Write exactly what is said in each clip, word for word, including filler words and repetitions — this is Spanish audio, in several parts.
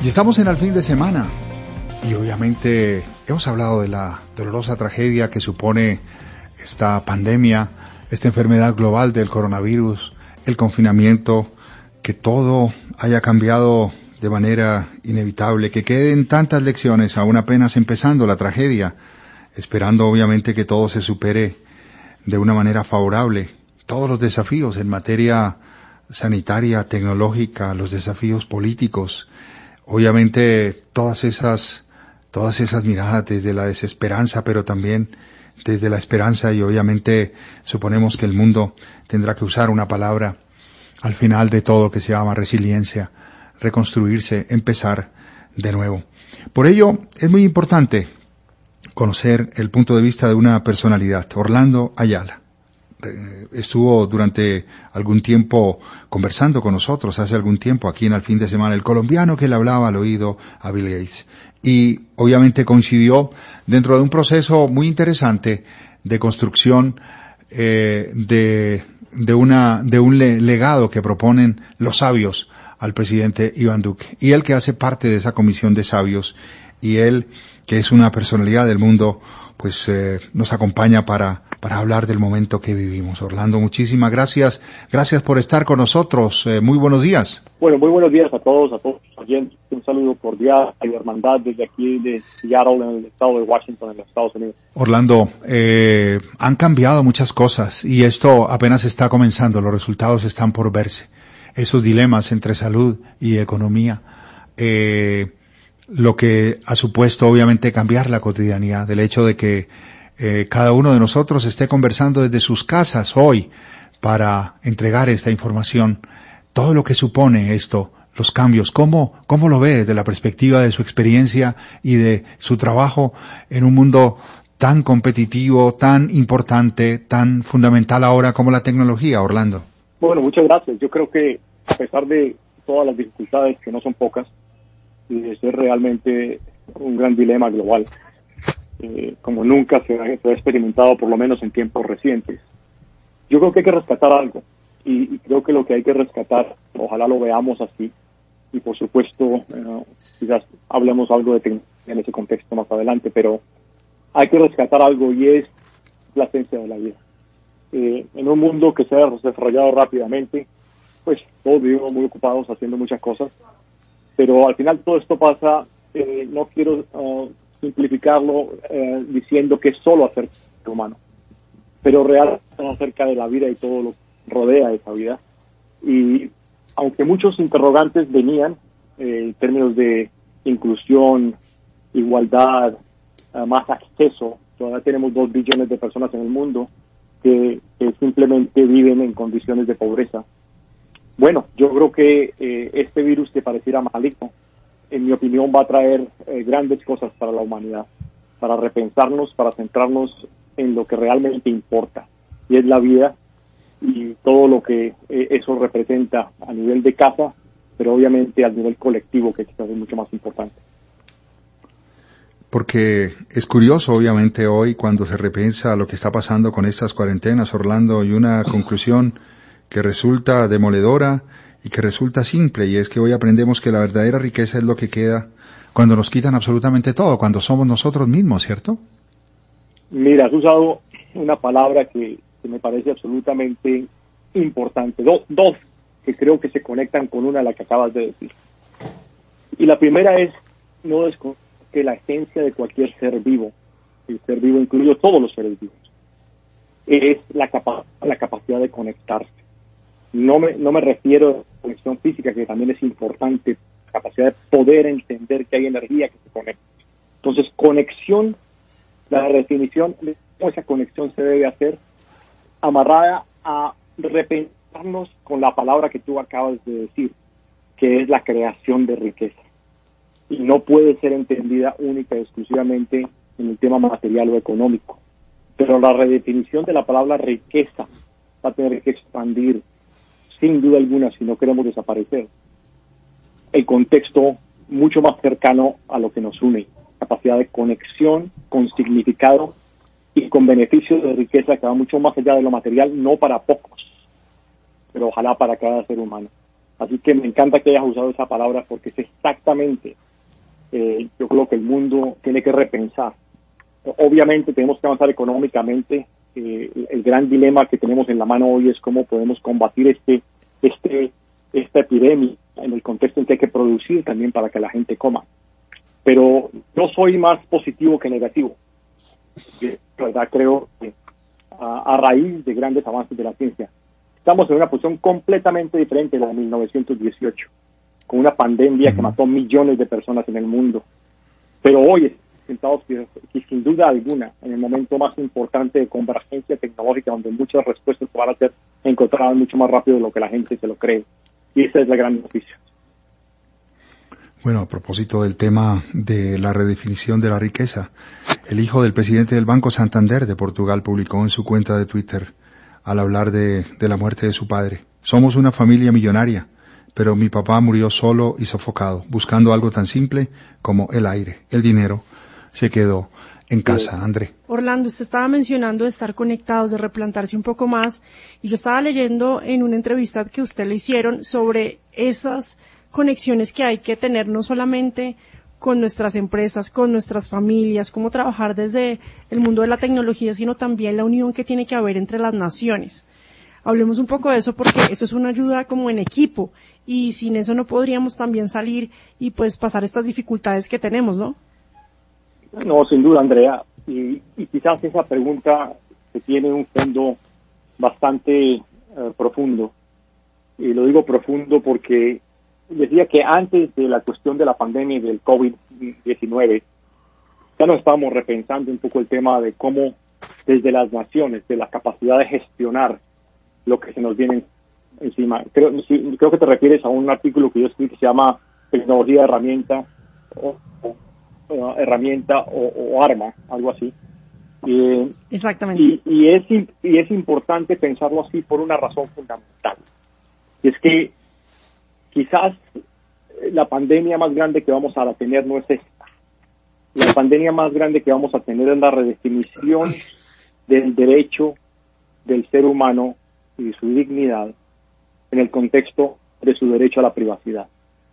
Y estamos en el fin de semana y obviamente hemos hablado de la dolorosa tragedia que supone esta pandemia, esta enfermedad global del coronavirus, el confinamiento, que todo haya cambiado de manera inevitable, que queden tantas lecciones aún apenas empezando la tragedia, esperando obviamente que todo se supere de una manera favorable. Todos los desafíos en materia sanitaria, tecnológica, los desafíos políticos, obviamente todas esas, todas esas miradas desde la desesperanza, pero también desde la esperanza, y obviamente suponemos que el mundo tendrá que usar una palabra al final de todo que se llama resiliencia, reconstruirse, empezar de nuevo. Por ello es muy importante conocer el punto de vista de una personalidad, Orlando Ayala. Estuvo durante algún tiempo conversando con nosotros, hace algún tiempo aquí en el fin de semana, el colombiano que le hablaba al oído a Bill Gates. Y obviamente coincidió dentro de un proceso muy interesante de construcción eh, de, de, una, de un le, legado que proponen los sabios al presidente Iván Duque. Y él que hace parte de esa comisión de sabios, y él que es una personalidad del mundo, pues eh, nos acompaña para para hablar del momento que vivimos. Orlando, muchísimas gracias. Gracias por estar con nosotros. Eh, muy buenos días. Bueno, muy buenos días a todos, a todos los oyentes. Un saludo cordial y hermandad desde aquí de Seattle, en el estado de Washington, en los Estados Unidos. Orlando, eh, han cambiado muchas cosas y esto apenas está comenzando. Los resultados están por verse. Esos dilemas entre salud y economía, eh, lo que ha supuesto obviamente cambiar la cotidianidad, del hecho de que Eh, cada uno de nosotros esté conversando desde sus casas hoy para entregar esta información, todo lo que supone esto, los cambios, ¿cómo, cómo lo ve desde la perspectiva de su experiencia y de su trabajo en un mundo tan competitivo, tan importante, tan fundamental ahora como la tecnología, Orlando? Bueno, muchas gracias. Yo creo que a pesar de todas las dificultades, que no son pocas, y de ser realmente un gran dilema global, Eh, como nunca se ha, se ha experimentado, por lo menos en tiempos recientes, yo creo que hay que rescatar algo, y, y creo que lo que hay que rescatar, ojalá lo veamos así, y por supuesto eh, quizás hablemos algo de tecnología en ese contexto más adelante, pero hay que rescatar algo, y es la esencia de la vida. Eh, en un mundo que se ha desarrollado rápidamente, pues todos vivimos muy ocupados haciendo muchas cosas, pero al final todo esto pasa, eh, no quiero uh, simplificarlo eh, diciendo que es solo acerca del humano, pero realmente acerca de la vida y todo lo que rodea esa vida. Y aunque muchos interrogantes venían eh, en términos de inclusión, igualdad, uh, más acceso, todavía tenemos dos billones de personas en el mundo que, que simplemente viven en condiciones de pobreza. Bueno, yo creo que eh, este virus, que pareciera maligno, en mi opinión va a traer eh, grandes cosas para la humanidad, para repensarnos, para centrarnos en lo que realmente importa, y es la vida y todo lo que eh, eso representa a nivel de casa, pero obviamente a nivel colectivo, que quizás es mucho más importante. Porque es curioso, obviamente, hoy cuando se repensa lo que está pasando con estas cuarentenas, Orlando, y una conclusión que resulta demoledora y que resulta simple, y es que hoy aprendemos que la verdadera riqueza es lo que queda cuando nos quitan absolutamente todo, cuando somos nosotros mismos, ¿cierto? Mira, has usado una palabra que, que me parece absolutamente importante, Do, dos que creo que se conectan con una, la que acabas de decir. Y la primera es, no es que la esencia de cualquier ser vivo, el ser vivo incluye todos los seres vivos, es la, capa la capacidad de conectarse. No me, no me refiero a la conexión física, que también es importante, la capacidad de poder entender que hay energía que se conecta. Entonces, conexión, la definición de cómo esa conexión se debe hacer, amarrada a repensarnos con la palabra que tú acabas de decir, que es la creación de riqueza. Y no puede ser entendida única y exclusivamente en el tema material o económico. Pero la redefinición de la palabra riqueza va a tener que expandir, sin duda alguna, si no queremos desaparecer, el contexto mucho más cercano a lo que nos une, capacidad de conexión con significado y con beneficios de riqueza que va mucho más allá de lo material, no para pocos, pero ojalá para cada ser humano. Así que me encanta que hayas usado esa palabra porque es exactamente, eh, yo creo que el mundo tiene que repensar. Obviamente tenemos que avanzar económicamente. Eh, el gran dilema que tenemos en la mano hoy es cómo podemos combatir este, este, esta epidemia en el contexto en que hay que producir también para que la gente coma. Pero yo soy más positivo que negativo. De verdad creo que a, a raíz de grandes avances de la ciencia estamos en una posición completamente diferente de la de mil novecientos dieciocho, con una pandemia uh-huh. que mató millones de personas en el mundo. Pero hoy sentados que, que sin duda alguna en el momento más importante de convergencia tecnológica, donde muchas respuestas van a ser encontradas mucho más rápido de lo que la gente se lo cree. Y esa es la gran noticia. Bueno, a propósito del tema de la redefinición de la riqueza, el hijo del presidente del Banco Santander de Portugal publicó en su cuenta de Twitter, al hablar de, de la muerte de su padre: somos una familia millonaria, pero mi papá murió solo y sofocado, buscando algo tan simple como el aire. El dinero se quedó en casa. André. Orlando, usted estaba mencionando de estar conectados, de replantarse un poco más, y yo estaba leyendo en una entrevista que usted le hicieron sobre esas conexiones que hay que tener no solamente con nuestras empresas, con nuestras familias, cómo trabajar desde el mundo de la tecnología, sino también la unión que tiene que haber entre las naciones. Hablemos un poco de eso porque eso es una ayuda como en equipo y sin eso no podríamos también salir y pues pasar estas dificultades que tenemos, ¿no? No, sin duda, Andrea, y, y quizás esa pregunta que tiene un fondo bastante eh, profundo, y lo digo profundo porque decía que antes de la cuestión de la pandemia y del COVID diecinueve, ya nos estábamos repensando un poco el tema de cómo desde las naciones, de la capacidad de gestionar lo que se nos viene encima. Creo, sí, creo que te refieres a un artículo que yo escribí que se llama Tecnología, Herramienta, o, o, o herramienta o, o arma, algo así. Eh, Exactamente. Y, y, es, y es importante pensarlo así por una razón fundamental. Y es que quizás la pandemia más grande que vamos a tener no es esta. La pandemia más grande que vamos a tener es la redefinición del derecho del ser humano y de su dignidad en el contexto de su derecho a la privacidad.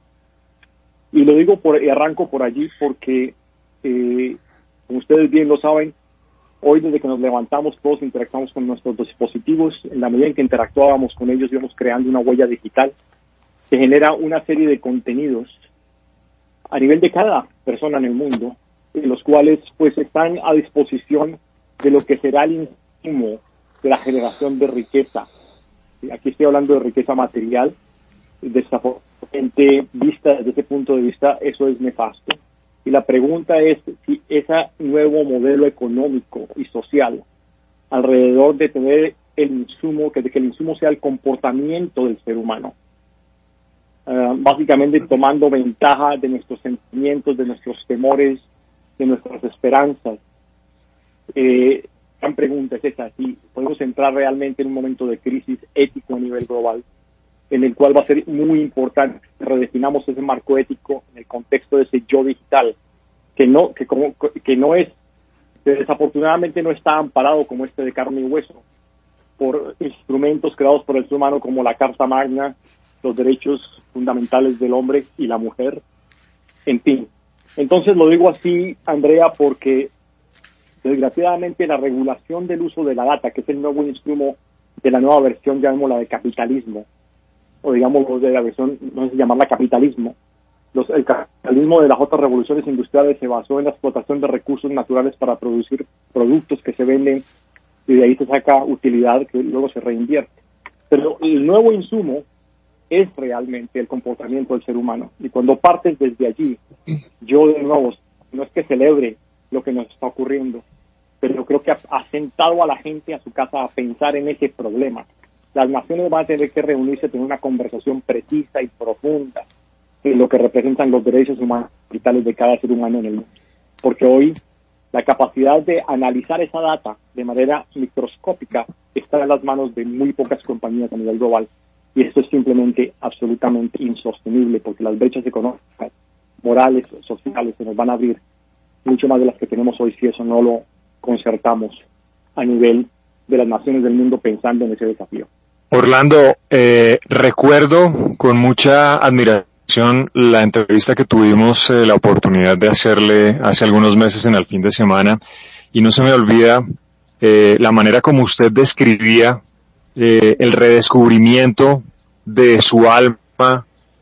Y lo digo por, y arranco por allí porque, eh, como ustedes bien lo saben, hoy desde que nos levantamos todos interactuamos con nuestros dispositivos. En la medida en que interactuábamos con ellos íbamos creando una huella digital que genera una serie de contenidos a nivel de cada persona en el mundo, los cuales pues están a disposición de lo que será el insumo de la generación de riqueza. Aquí estoy hablando de riqueza material. Desafortunadamente, vista desde ese punto de vista, eso es nefasto. Y la pregunta es si ese nuevo modelo económico y social, alrededor de tener el insumo, que, de que el insumo sea el comportamiento del ser humano, Uh, básicamente tomando ventaja de nuestros sentimientos, de nuestros temores, de nuestras esperanzas. Eh, gran pregunta es esa, si podemos entrar realmente en un momento de crisis ético a nivel global, en el cual va a ser muy importante que redefinamos ese marco ético en el contexto de ese yo digital, que no, que como, que no es, que desafortunadamente no está amparado como este de carne y hueso, por instrumentos creados por el ser humano como la Carta Magna, los derechos fundamentales del hombre y la mujer, en fin. Entonces lo digo así, Andrea, porque desgraciadamente la regulación del uso de la data, que es el nuevo instrumento de la nueva versión, llamémosla de capitalismo, o digamos de la versión, no sé si llamarla capitalismo, los, el capitalismo de las otras revoluciones industriales se basó en la explotación de recursos naturales para producir productos que se venden y de ahí se saca utilidad que luego se reinvierte. Pero el nuevo insumo es realmente el comportamiento del ser humano. Y cuando partes desde allí, yo de nuevo, no es que celebre lo que nos está ocurriendo, pero yo creo que ha, ha sentado a la gente a su casa a pensar en ese problema. Las naciones van a tener que reunirse, tener una conversación precisa y profunda en lo que representan los derechos humanos vitales de cada ser humano en el mundo. Porque hoy la capacidad de analizar esa data de manera microscópica está en las manos de muy pocas compañías a nivel global. Y esto es simplemente absolutamente insostenible porque las brechas económicas, morales, sociales se nos van a abrir mucho más de las que tenemos hoy si eso no lo concertamos a nivel de las naciones del mundo pensando en ese desafío. Orlando, eh, recuerdo con mucha admiración la entrevista que tuvimos eh, la oportunidad de hacerle hace algunos meses en el fin de semana, y no se me olvida eh, la manera como usted describía eh, el redescubrimiento de su alma,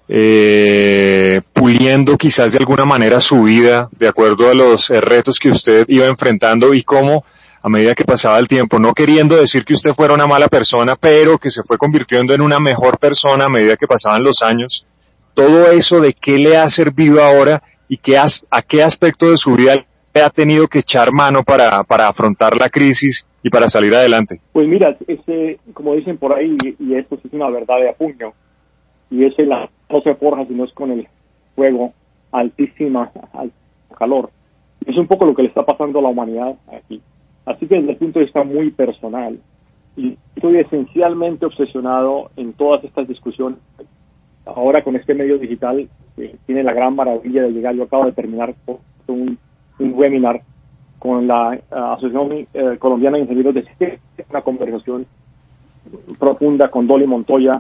eh, puliendo quizás de alguna manera su vida de acuerdo a los eh, retos que usted iba enfrentando, y cómo a medida que pasaba el tiempo, no queriendo decir que usted fuera una mala persona, pero que se fue convirtiendo en una mejor persona a medida que pasaban los años. Todo eso, ¿de qué le ha servido ahora y qué as, a qué aspecto de su vida le ha tenido que echar mano para, para afrontar la crisis y para salir adelante? Pues mira, ese, como dicen por ahí, y esto es una verdad de a puño, y ese la, no se forja si no es con el fuego, altísima al calor. Es un poco lo que le está pasando a la humanidad aquí. Así que desde el punto de vista muy personal, y estoy esencialmente obsesionado en todas estas discusiones. Ahora con este medio digital eh, tiene la gran maravilla de llegar. Yo acabo de terminar un, un webinar con la uh, Asociación eh, Colombiana de Ingenieros de Sistemas, una conversación profunda con Dolly Montoya,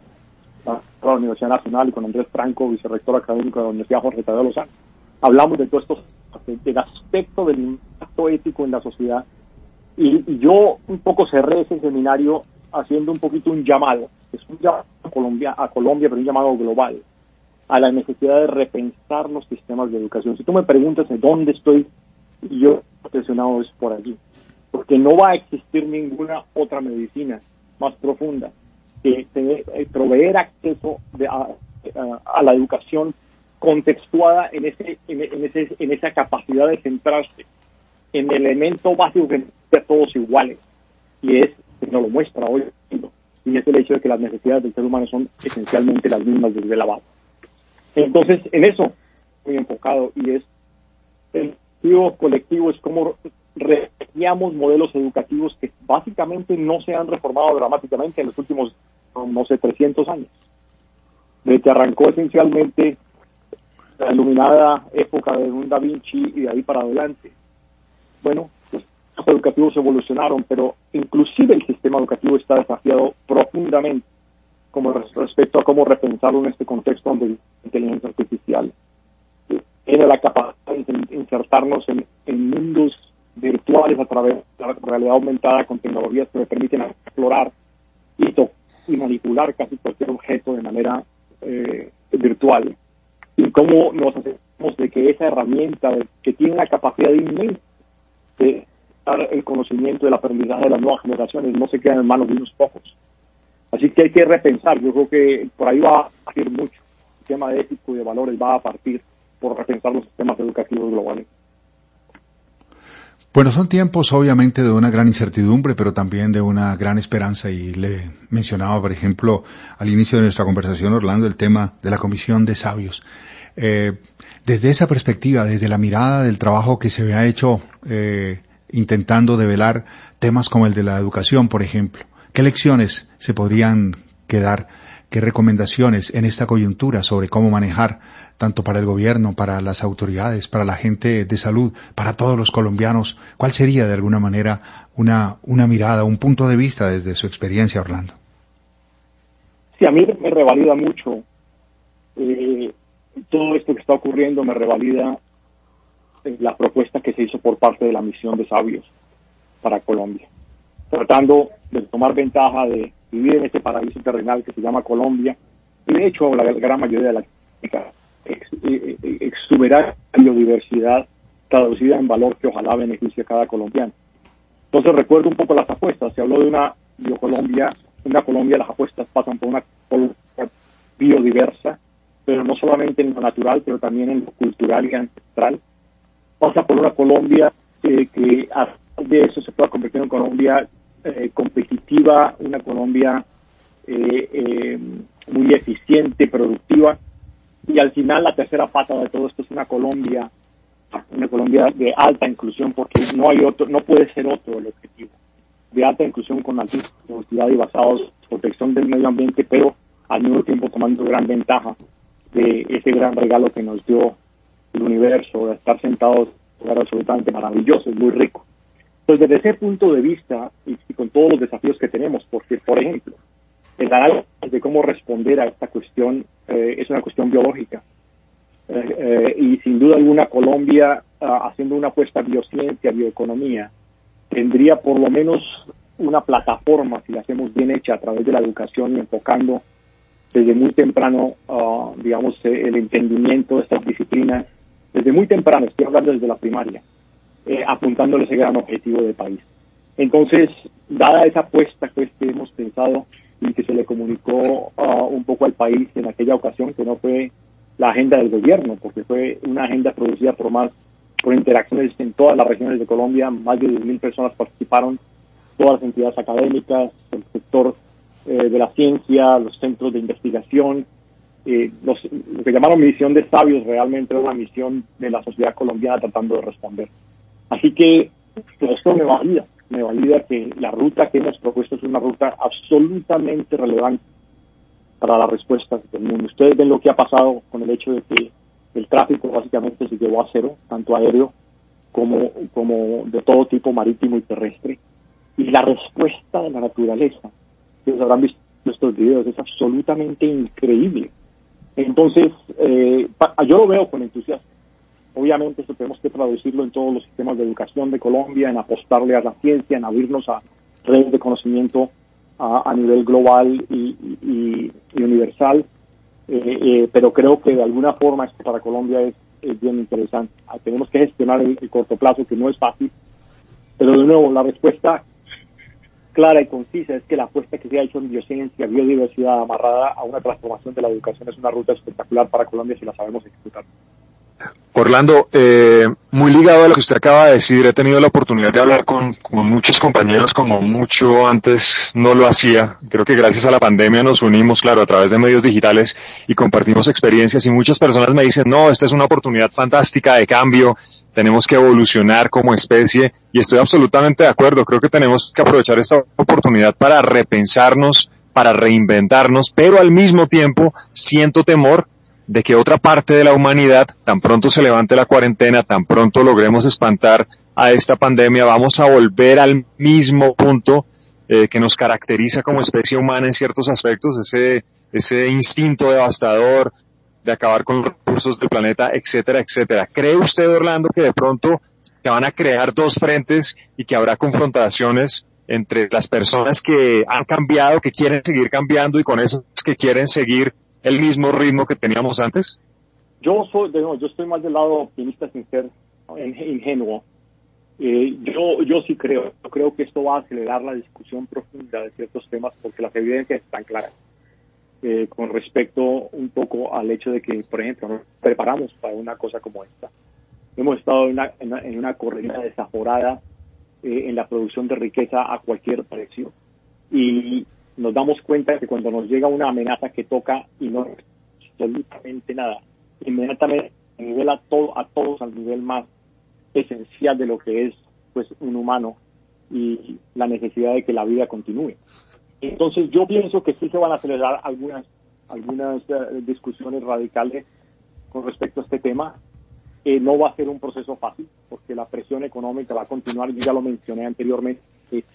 de la Universidad Nacional, y con Andrés Franco, vicerrector académico de la Universidad Jorge Tadeo Lozano. Hablamos de todo esto, del aspecto del impacto ético en la sociedad, y, y yo un poco cerré ese seminario haciendo un poquito un llamado, es un llamado a Colombia, a Colombia, pero un llamado global, a la necesidad de repensar los sistemas de educación. Si tú me preguntas de dónde estoy, yo obsesionado es por allí, porque no va a existir ninguna otra medicina más profunda que tener, eh, proveer acceso de, a, a, a la educación contextuada en ese, en, en ese en esa capacidad de centrarse en el elemento básico que de todos iguales, y es que nos lo muestra hoy, y es el hecho de que las necesidades del ser humano son esencialmente las mismas desde la base. Entonces, en eso muy enfocado, y es el objetivo colectivo, es como reseñamos modelos educativos que básicamente no se han reformado dramáticamente en los últimos, no sé, trescientos años, desde que arrancó esencialmente la iluminada época de un Da Vinci y de ahí para adelante. Bueno, los educativos evolucionaron, pero inclusive el sistema educativo está desafiado profundamente como respecto a cómo repensarlo en este contexto de inteligencia artificial. Era la capacidad de insertarnos en, en mundos virtuales a través de la realidad aumentada con tecnologías que me permiten explorar y, to y manipular casi cualquier objeto de manera eh, virtual. Y cómo nos hacemos de que esa herramienta de, que tiene la capacidad inmensa de dar el conocimiento del aprendizaje de las nuevas generaciones no se queda en manos de unos pocos. Así que hay que repensar. Yo creo que por ahí va a partir mucho. El tema de ético y de valores va a partir por repensar los sistemas educativos globales. Bueno, son tiempos obviamente de una gran incertidumbre, pero también de una gran esperanza, y le mencionaba, por ejemplo, al inicio de nuestra conversación, Orlando, el tema de la Comisión de Sabios. Eh, desde esa perspectiva, desde la mirada del trabajo que se ha hecho eh, intentando develar temas como el de la educación, por ejemplo, ¿qué lecciones se podrían quedar, qué recomendaciones en esta coyuntura sobre cómo manejar, tanto para el gobierno, para las autoridades, para la gente de salud, para todos los colombianos? ¿Cuál sería de alguna manera una, una mirada, un punto de vista desde su experiencia, Orlando? Sí, a mí me revalida mucho eh, todo esto que está ocurriendo, me revalida eh, la propuesta que se hizo por parte de la misión de sabios para Colombia, tratando de tomar ventaja de vivir en este paraíso terrenal que se llama Colombia, y de hecho la gran mayoría de la ex, ex, exuberante biodiversidad traducida en valor que ojalá beneficie a cada colombiano. Entonces recuerdo un poco las apuestas. Se habló de una biocolombia, una Colombia, las apuestas pasan por una Colombia biodiversa, pero no solamente en lo natural, pero también en lo cultural y ancestral. Pasa por una Colombia eh, que a de eso se pueda convertir en Colombia eh, competitiva, una Colombia eh, eh, muy eficiente, productiva, y al final la tercera pata de todo esto es una Colombia, una Colombia de alta inclusión, porque no hay otro, no puede ser otro el objetivo, de alta inclusión con altísima productividad y basados en protección del medio ambiente, pero al mismo tiempo tomando gran ventaja de ese gran regalo que nos dio el universo, de estar sentados en un lugar absolutamente maravilloso, muy rico. Entonces, desde ese punto de vista, y, y con todos los desafíos que tenemos, porque, por ejemplo, el análisis de cómo responder a esta cuestión eh, es una cuestión biológica. Eh, eh, y sin duda alguna Colombia, uh, haciendo una apuesta a biociencia, bioeconomía, tendría por lo menos una plataforma, si la hacemos bien hecha a través de la educación y enfocando desde muy temprano, uh, digamos, eh, el entendimiento de estas disciplinas, desde muy temprano, estoy hablando desde la primaria, eh, apuntándole ese gran objetivo de país. Entonces, dada esa apuesta que hemos pensado y que se le comunicó uh, un poco al país en aquella ocasión, que no fue la agenda del gobierno, porque fue una agenda producida por más, por interacciones en todas las regiones de Colombia, más de diez mil personas participaron, todas las entidades académicas, el sector eh, de la ciencia, los centros de investigación, eh, los, lo que llamaron misión de sabios realmente era una misión de la sociedad colombiana tratando de responder. Así que esto me valida, me valida que la ruta que hemos propuesto es una ruta absolutamente relevante para las respuestas del mundo. Ustedes ven lo que ha pasado con el hecho de que el tráfico básicamente se llevó a cero, tanto aéreo como, como de todo tipo, marítimo y terrestre. Y la respuesta de la naturaleza, ustedes habrán visto estos videos, es absolutamente increíble. Entonces, eh, yo lo veo con entusiasmo. Obviamente esto tenemos que traducirlo en todos los sistemas de educación de Colombia, en apostarle a la ciencia, en abrirnos a redes de conocimiento a, a nivel global y, y, y universal, eh, eh, pero creo que de alguna forma esto para Colombia es, es bien interesante. Ah, tenemos que gestionar el, el corto plazo, que no es fácil, pero de nuevo la respuesta clara y concisa es que la apuesta que se ha hecho en biociencia, biodiversidad amarrada a una transformación de la educación es una ruta espectacular para Colombia si la sabemos ejecutar. Orlando, eh, muy ligado a lo que usted acaba de decir, he tenido la oportunidad de hablar con, con muchos compañeros como mucho antes no lo hacía. Creo que gracias a la pandemia nos unimos, claro, a través de medios digitales y compartimos experiencias y muchas personas me dicen, no, esta es una oportunidad fantástica de cambio, tenemos que evolucionar como especie y estoy absolutamente de acuerdo. Creo que tenemos que aprovechar esta oportunidad para repensarnos, para reinventarnos, pero al mismo tiempo siento temor de que otra parte de la humanidad, tan pronto se levante la cuarentena, tan pronto logremos espantar a esta pandemia, vamos a volver al mismo punto eh, que nos caracteriza como especie humana en ciertos aspectos, ese, ese instinto devastador de acabar con los recursos del planeta, etcétera, etcétera. ¿Cree usted, Orlando, que de pronto se van a crear dos frentes y que habrá confrontaciones entre las personas que han cambiado, que quieren seguir cambiando y con esos que quieren seguir el mismo ritmo que teníamos antes? Yo soy, de nuevo, yo estoy más del lado optimista sin ser ingenuo. Eh, yo, yo sí creo, yo creo que esto va a acelerar la discusión profunda de ciertos temas porque las evidencias están claras. Eh, con respecto un poco al hecho de que, por ejemplo, nos preparamos para una cosa como esta. Hemos estado en una, en una, en una corrida desaforada eh, en la producción de riqueza a cualquier precio. Y nos damos cuenta que cuando nos llega una amenaza que toca y no absolutamente nada, inmediatamente nivela todo, a todos al nivel más esencial de lo que es pues un humano y la necesidad de que la vida continúe. Entonces yo pienso que sí se van a acelerar algunas algunas uh, discusiones radicales con respecto a este tema. Eh, no va a ser un proceso fácil porque la presión económica va a continuar, yo ya lo mencioné anteriormente, el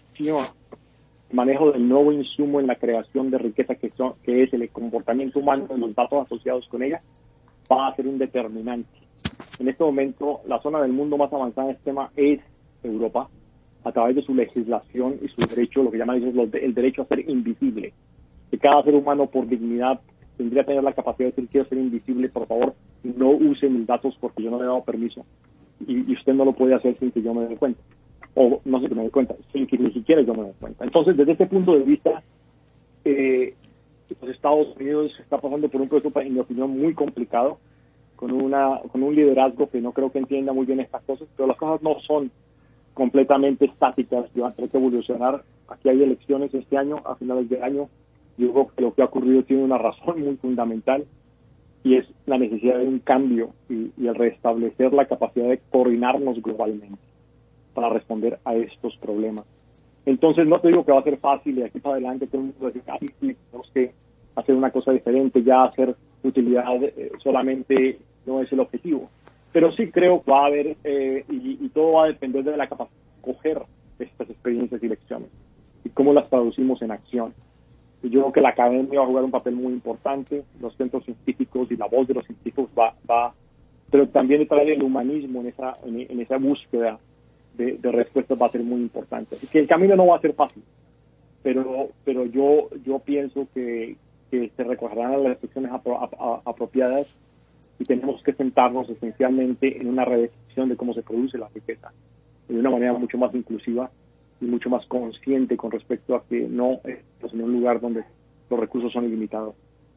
manejo del nuevo insumo en la creación de riqueza que, son, que es el comportamiento humano y los datos asociados con ella, va a ser un determinante. En este momento, la zona del mundo más avanzada en este tema es Europa, a través de su legislación y su derecho, lo que llaman ellos el derecho a ser invisible. Que cada ser humano, por dignidad, tendría que tener la capacidad de decir, quiero ser invisible, por favor, no use mis datos porque yo no le he dado permiso. Y, y usted no lo puede hacer sin que yo me dé cuenta. O no sé que me dé cuenta, sin que ni siquiera yo me dé cuenta. Entonces, desde este punto de vista, eh, los Estados Unidos está pasando por un proceso, en mi opinión, muy complicado, con una con un liderazgo que no creo que entienda muy bien estas cosas, pero las cosas no son completamente estáticas, que van a tener que evolucionar. Aquí hay elecciones este año, a finales de año. Yo creo que lo que ha ocurrido tiene una razón muy fundamental y es la necesidad de un cambio y, y el restablecer la capacidad de coordinarnos globalmente para responder a estos problemas. Entonces no te digo que va a ser fácil y de aquí para adelante todo el mundo va a decir, ah, sí, tenemos que hacer una cosa diferente, ya hacer utilidad eh, solamente no es el objetivo. Pero sí creo que va a haber, eh, y, y todo va a depender de la capacidad de coger estas experiencias y lecciones y cómo las traducimos en acción. Y yo creo que la academia va a jugar un papel muy importante, los centros científicos y la voz de los científicos va, va pero también traer el humanismo en esa, en, en esa búsqueda de, de respuestas va a ser muy importante. Así que el camino no va a ser fácil, pero, pero yo, yo pienso que, que se recogerán las restricciones apro, a, apropiadas y tenemos que sentarnos esencialmente en una redefinición de cómo se produce la riqueza, de una manera mucho más inclusiva y mucho más consciente con respecto a que no estamos en un lugar donde los recursos son ilimitados.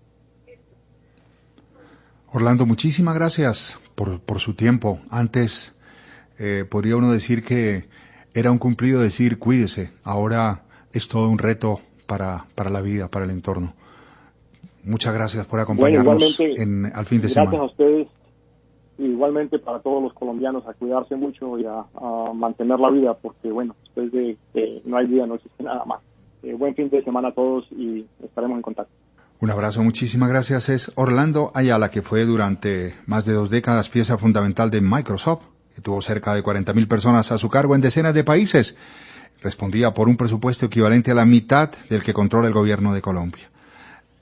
Orlando, muchísimas gracias por, por su tiempo. Antes eh, podría uno decir que era un cumplido decir cuídese. Ahora es todo un reto para, para la vida, para el entorno. Muchas gracias por acompañarnos bueno, en, al fin de gracias semana. Gracias a ustedes. Igualmente para todos los colombianos a cuidarse mucho y a, a mantener la vida, porque bueno, después de que no hay vida no existe nada más. Eh, buen fin de semana a todos y estaremos en contacto. Un abrazo, muchísimas gracias. Es Orlando Ayala, que fue durante más de dos décadas pieza fundamental de Microsoft, que tuvo cerca de cuarenta mil personas a su cargo en decenas de países. Respondía por un presupuesto equivalente a la mitad del que controla el gobierno de Colombia.